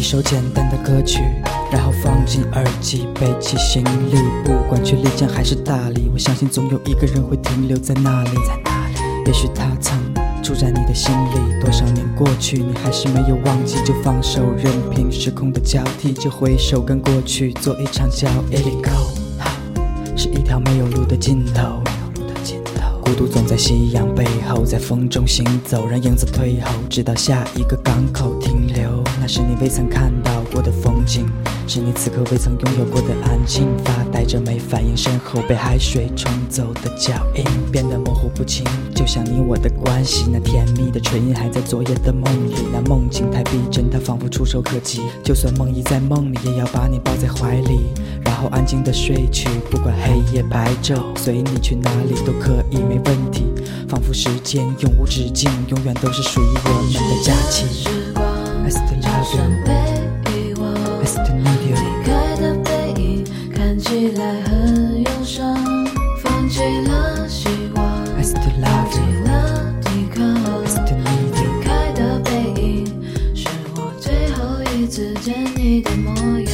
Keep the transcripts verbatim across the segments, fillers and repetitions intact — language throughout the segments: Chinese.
首简单的歌曲，然后放进耳机，背起行李，不管去丽江还是大理，我相信总有一个人会停留在那里。也许他曾住在你的心里，多少年过去，你还是没有忘记，就放手，任凭时空的交替，就挥手跟过去做一场交易。是一条没有路的尽头，孤独总在夕阳背后，在风中行走，让影子退后，直到下一个港口停留。那是你未曾看到过的风景，是你此刻未曾拥有过的安静，发呆着没反应，身后被海水冲走的脚印变得模糊不清，就像你我的关系，那甜蜜的唇印还在昨夜的梦里，那梦境太逼真，它仿佛触手可及，就算梦遗在梦里，也要把你抱在怀里，然后安静的睡去，不管黑夜白昼，随你去哪里都可以，没问题，仿佛时间永无止境，永远都是属于我们的假期。I still love you, I still need you。 离开的背影看起来很忧伤，放弃了希望， I still 放 love 弃 you, 了抵抗。 I still need you。 离开的背影是我最后一次见你的模样。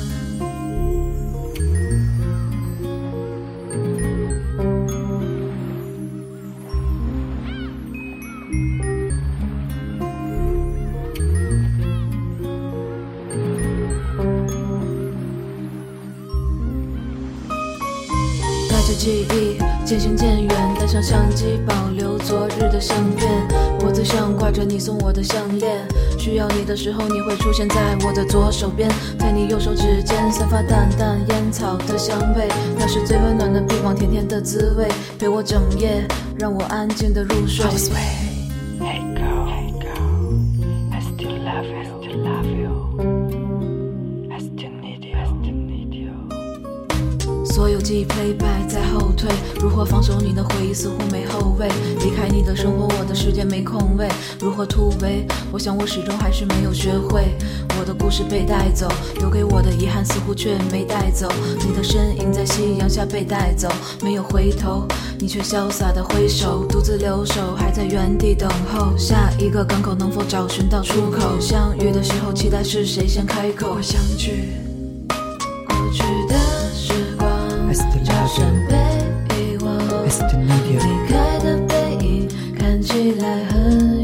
带着记忆渐行渐远，带上相机保留昨日的相片，脖子上挂着你送我的项链，需要你的时候你会出现在我的左手边，在你右手指尖散发淡淡烟草的香味，那是最温暖的臂膀，甜甜的滋味，陪我整夜，让我安静的入睡。 Hey girl, hey girl, I still love you, I still love you, I still need you, I still need you。 所有记忆 playback 在后退，如何放手你的回忆似乎没后味，离开你的生活我的世界没空位，如何突围，我想我始终还是没有学会，我的故事被带走，留给我的遗憾似乎却没带走，你的身影在夕阳下被带走，没有回头，你却潇洒的挥手，独自留守还在原地等候，下一个港口能否找寻到出口，相遇的时候期待是谁先开口， 我相聚， 过去的时光 I still 就 love 算 you, 被遗忘， I still need you。 离开的背影看起来很